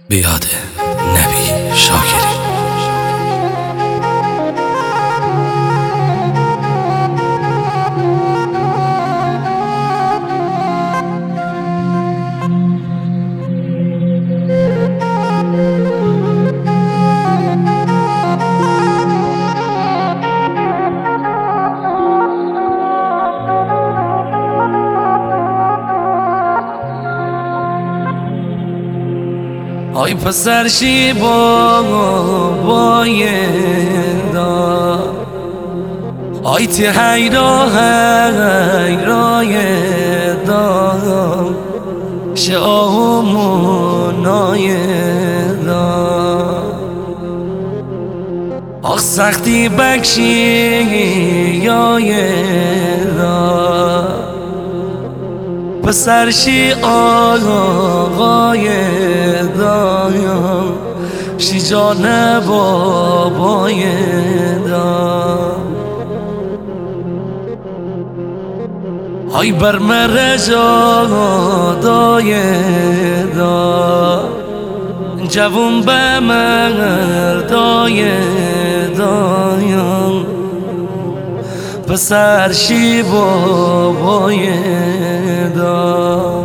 به یاد نبی شاکری. آی پسر شیبا بایدا آی تی حیرا حیرایدا شامونایدا آخ سختی بکشی یایدا پسرشی آقای دایم شی جان بابای دا های بر مرجا دای دا جوون به مردای دایم پسرشی بابای دا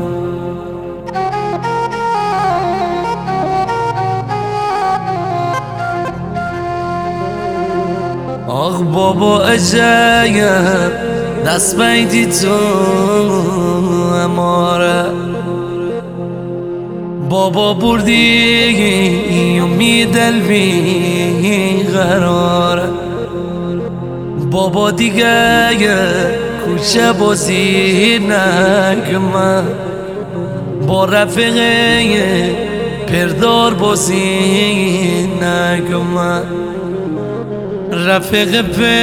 آخ بابا عجایب دست بیدی تو اماره بابا بردی امید البی قراره بابا دیگه کوچه بازی نگمه با رفیقه پردار بازی نگمه رفیق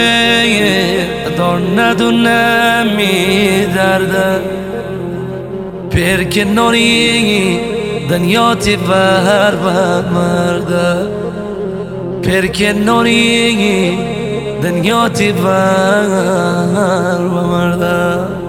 پدار ندونه می درده پر کناری دنیا تی بر مرده پر کناری دنیا تی بر مرده